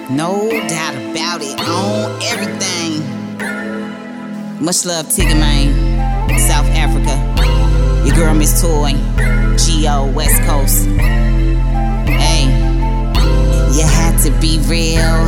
No doubt about it, on everything. Much love, Tigger, man. South Africa. Your girl, Miss Toy. G.O. West Coast. Hey, you had to be real,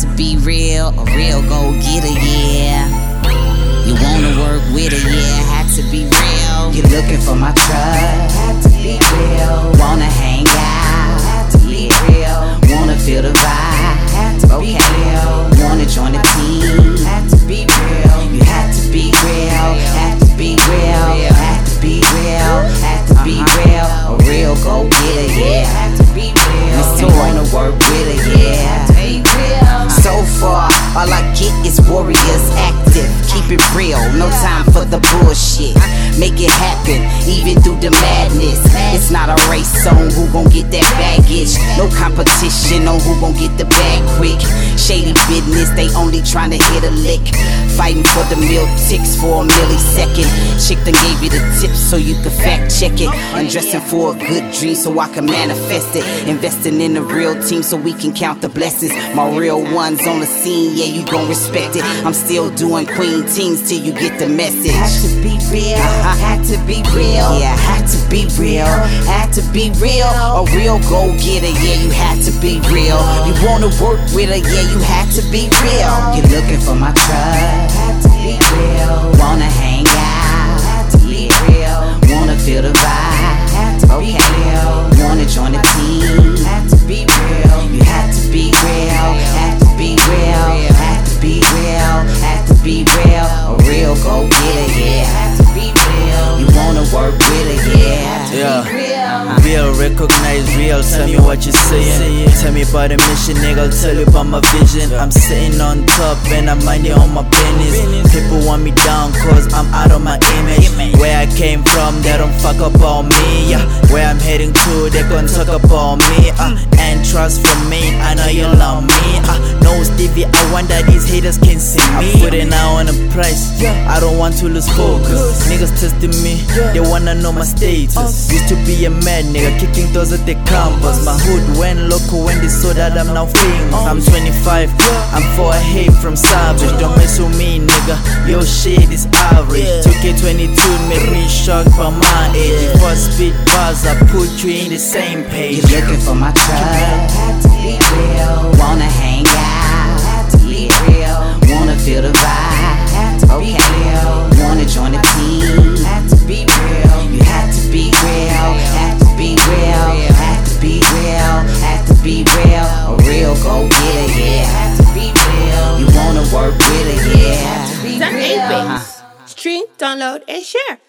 a real go-getter, yeah. You wanna work with her, yeah, had to be real. You're looking for my trust, had to be real. Wanna hang out, had to be real. Wanna feel the vibe, had to be real. Wanna join the team, had to be real. You had to be real, had to be real, had to be real, had to be real. A real go-getter, yeah, had to be real. Still wanna work with her, yeah, had to be real. So far, all I get is warriors active. Keep it real, no time for the bullshit. Make it happen, even through the madness. It's not a race on who gon' get that baggage. No competition on who gon' get the bag quick. Shady business, they only tryna hit a lick. Fighting for the meal ticks for a millisecond. Chick done gave you the tips so you can fact check it. I'm dressing for a good dream so I can manifest it. Investing in a real team so we can count the blessings. My real ones on the scene, yeah, you gon' respect it. I'm still doing queen teams till you get the message. Had to be real, had to be real. Yeah, had to be real, had to be real. A real go-getter, yeah, you had to be real. You wanna work with her, yeah, you had to be real. You're looking for my trust, had to be real. Wanna hang out, had to be real. Wanna feel the vibe, had to be real. Wanna join the team, had to be real. You had to be real, had to be real, had to be real, had to be real. A real go-getter, yeah, had to be real. You wanna work with her, yeah, had to be real. Real, recognize real, tell me what you're saying. Tell me about the mission, nigga, I'll tell you about my vision. I'm sitting on top and I'm minding on my business. People want me down cause I'm out of my image. Where I came from, they don't fuck up on me, yeah. Where I'm heading to, they gon' talk about me, and trust from me, I know you love me, No Stevie, I wonder these haters can see me. I put it now on a price, I don't want to lose focus. Niggas testing me, they wanna know my status. Used to be a mad nigga, kicking doors at the campus. My hood went local when they saw that I'm now famous. I'm 25, I'm 4 ahead from Savage. Don't mess with me, nigga, your shit is average. 2K22 made me shocked by my age. If I spit bars, I put you in the same page. You're looking for my trust, had to be real. Wanna hang out, had to be real. Wanna feel the vibe, had to be real. Wanna join the team, had to be real. You had to be real, had to be real, had to be real, had to be real. A real go-getter, yeah, had to be real. You wanna work with her, yeah, had to be real. Stream, download, and share.